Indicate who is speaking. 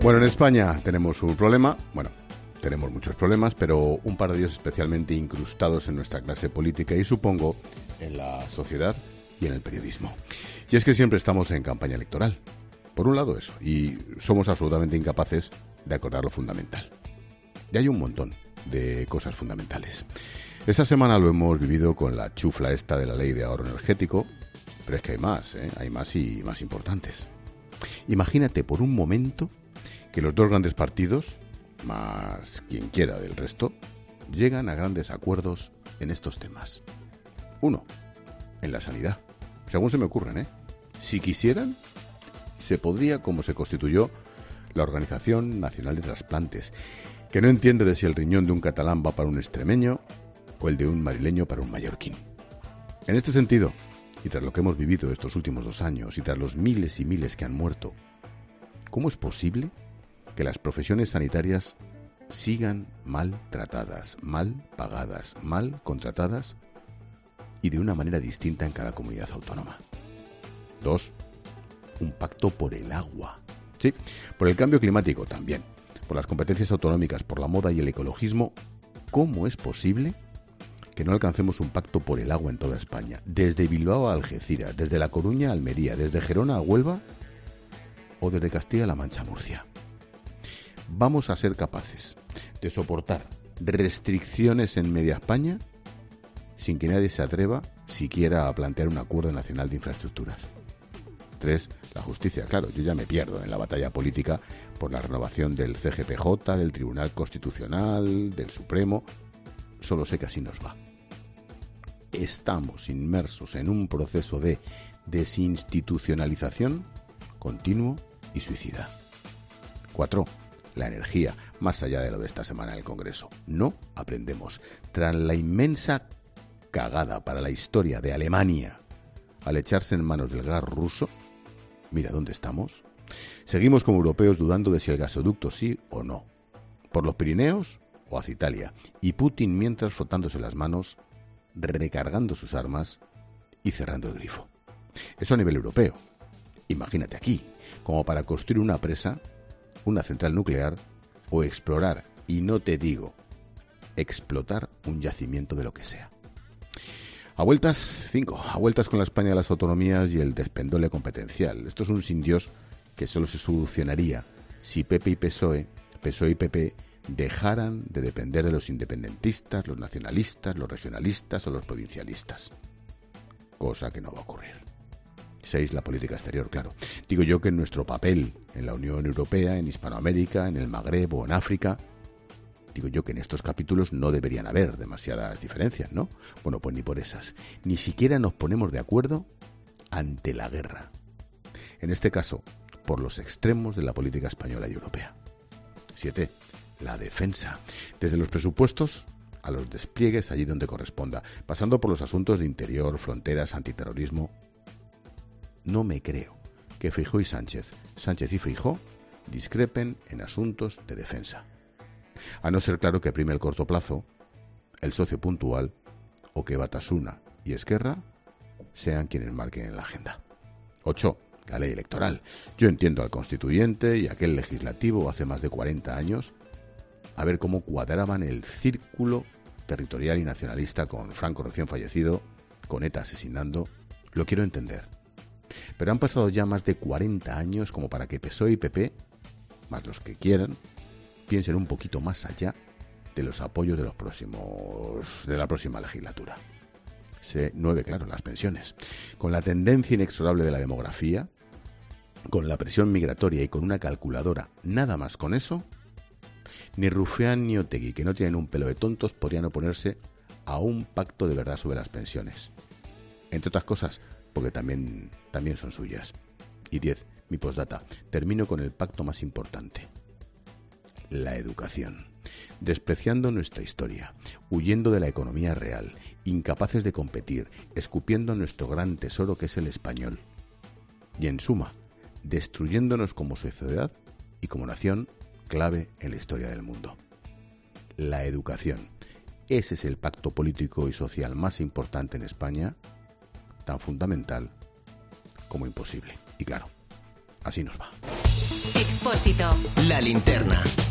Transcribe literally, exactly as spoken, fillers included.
Speaker 1: Bueno, en España tenemos un problema, bueno, tenemos muchos problemas, pero un par de ellos especialmente incrustados en nuestra clase política y supongo en la sociedad y en el periodismo. Y es que siempre estamos en campaña electoral. Por un lado eso, y somos absolutamente incapaces de acordar lo fundamental. Y hay un montón de cosas fundamentales. Esta semana lo hemos vivido con la chufla esta de la ley de ahorro energético, pero es que hay más, ¿eh? Hay más y más importantes. Imagínate por un momento que los dos grandes partidos, más quien quiera del resto, llegan a grandes acuerdos en estos temas. Uno, en la sanidad. Según se me ocurren, ¿eh? Si quisieran, se podría, como se constituyó la Organización Nacional de Trasplantes, que no entiende de si el riñón de un catalán va para un extremeño o el de un madrileño para un mallorquín. En este sentido, y tras lo que hemos vivido estos últimos dos años y tras los miles y miles que han muerto, ¿cómo es posible que las profesiones sanitarias sigan mal tratadas, mal pagadas, mal contratadas y de una manera distinta en cada comunidad autónoma? Dos, un pacto por el agua. Sí, por el cambio climático también, por las competencias autonómicas, por la moda y el ecologismo. ¿Cómo es posible que no alcancemos un pacto por el agua en toda España? Desde Bilbao a Algeciras, desde La Coruña a Almería, desde Gerona a Huelva o desde Castilla-La Mancha a Murcia. ¿Vamos a ser capaces de soportar restricciones en media España sin que nadie se atreva siquiera a plantear un acuerdo nacional de infraestructuras? Tres, la justicia. Claro, yo ya me pierdo en la batalla política por la renovación del C G P J, del Tribunal Constitucional, del Supremo. Solo sé que así nos va. Estamos inmersos en un proceso de desinstitucionalización continuo y suicida. Cuatro, la energía, más allá de lo de esta semana en el Congreso. No aprendemos. Tras la inmensa cagada para la historia de Alemania al echarse en manos del gas ruso, mira dónde estamos. Seguimos como europeos dudando de si el gasoducto sí o no. Por los Pirineos o hacia Italia. Y Putin mientras frotándose las manos, recargando sus armas y cerrando el grifo. Eso a nivel europeo. Imagínate aquí, como para construir una presa, una central nuclear o explorar, y no te digo, explotar un yacimiento de lo que sea. A vueltas, cinco, a vueltas con la España de las autonomías y el despendole competencial. Esto es un sin Dios que solo se solucionaría si P P y P S O E, P S O E y P P dejaran de depender de los independentistas, los nacionalistas, los regionalistas o los provincialistas. Cosa que no va a ocurrir. Seis, la política exterior, claro. Digo yo que en nuestro papel en la Unión Europea, en Hispanoamérica, en el Magreb o en África, digo yo que en estos capítulos no deberían haber demasiadas diferencias, ¿no? Bueno, pues ni por esas. Ni siquiera nos ponemos de acuerdo ante la guerra. En este caso, por los extremos de la política española y europea. Siete, la defensa. Desde los presupuestos a los despliegues allí donde corresponda, pasando por los asuntos de interior, fronteras, antiterrorismo. No me creo que Feijóo y Sánchez, Sánchez y Feijóo, discrepen en asuntos de defensa. A no ser claro que prime el corto plazo, el socio puntual o que Batasuna y Esquerra sean quienes marquen en la agenda. Ocho, la ley electoral. Yo entiendo al constituyente y aquel legislativo hace más de cuarenta años a ver cómo cuadraban el círculo territorial y nacionalista con Franco recién fallecido, con ETA asesinando. Lo quiero entender. Pero han pasado ya más de cuarenta años como para que P S O E y P P, más los que quieran, piensen un poquito más allá de los apoyos de los próximos de la próxima legislatura. Se, nueve, claro, las pensiones. Con la tendencia inexorable de la demografía, con la presión migratoria y con una calculadora, nada más con eso, ni Rufián ni Otegi, que no tienen un pelo de tontos, podrían oponerse a un pacto de verdad sobre las pensiones. Entre otras cosas, porque también, también son suyas. Y diez, mi postdata. Termino con el pacto más importante. La educación. Despreciando nuestra historia, huyendo de la economía real, incapaces de competir, escupiendo nuestro gran tesoro que es el español. Y en suma, destruyéndonos como sociedad y como nación clave en la historia del mundo. La educación. Ese es el pacto político y social más importante en España, tan fundamental como imposible. Y claro, así nos va.
Speaker 2: Expósito.
Speaker 3: La linterna.